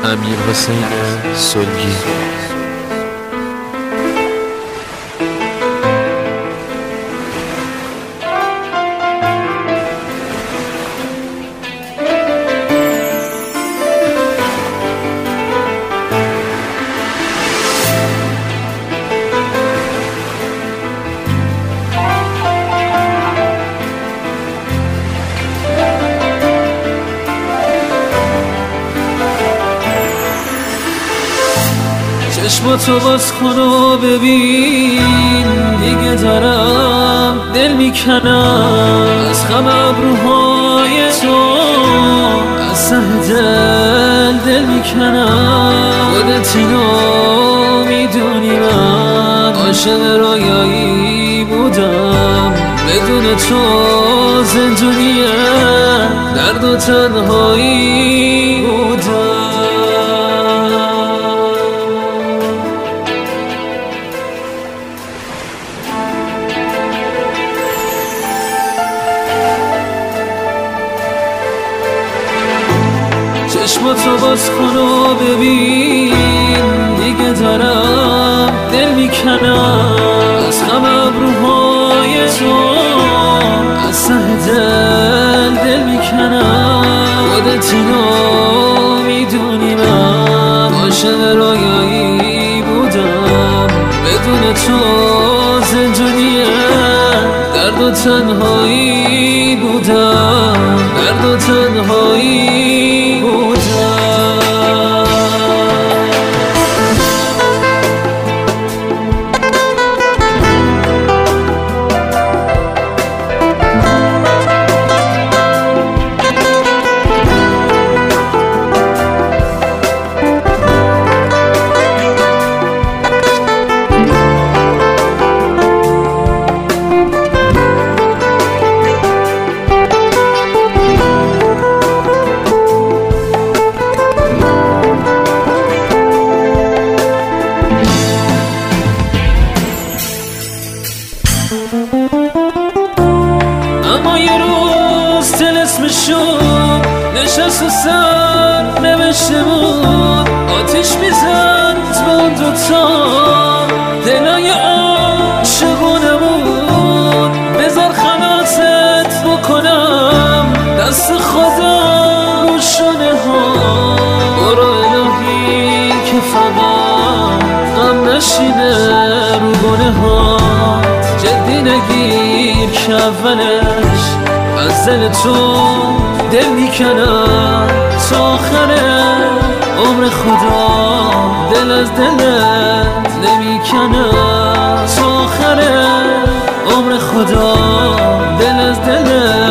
امیرحسین صلحی. چشماتو باز کن و ببین، دیگه دارم دل میکنم از غم ابروهای تو، از ته دل میکنم. خودت اینو میدونی من عاشق رویایی بودم، بدون تو زندونیه درد و تنهایی بودم. چشماتو باز کن و ببین، دیگه دارم دل میکنم از غم ابروهای تو، از ته دل میکنم. خودت اینو میدونی من عاشق رویایی بودم، بدون تو زندونیه درد و تنهایی بودم، درد و تنهایی بودم. اما یه روز طلسمشون نشست و سر نوشته بود، آتیش میزد به اون دوتا دلای عاشقونمون. بذار خلاصت بکنم دست خدا رو شونه ها، برو الهی که فقط غم نشینه رو گونه ها. جدی نگیر که اولش از دل تو دل میکنم، تا آخر عمر خدا دل از دلت نمیکنم، تا آخر عمر خدا دل از دلت